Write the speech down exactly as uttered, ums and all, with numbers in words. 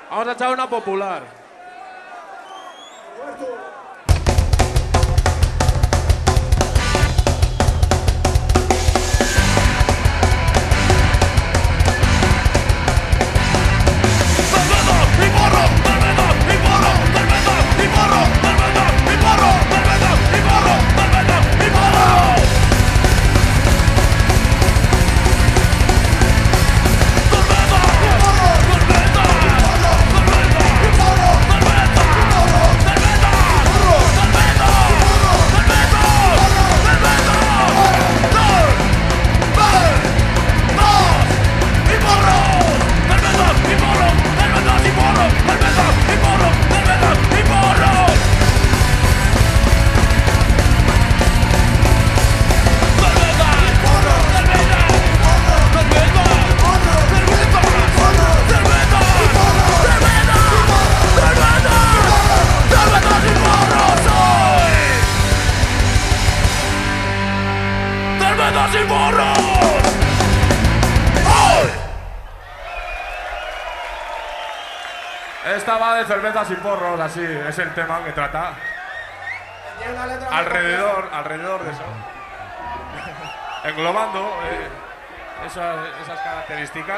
Vamos a echar una popular. ¡Cervezas y porros! Esta va de cervezas y porros, así, es el tema que trata. Alrededor, alrededor de eso. Englobando eh, esas, esas características.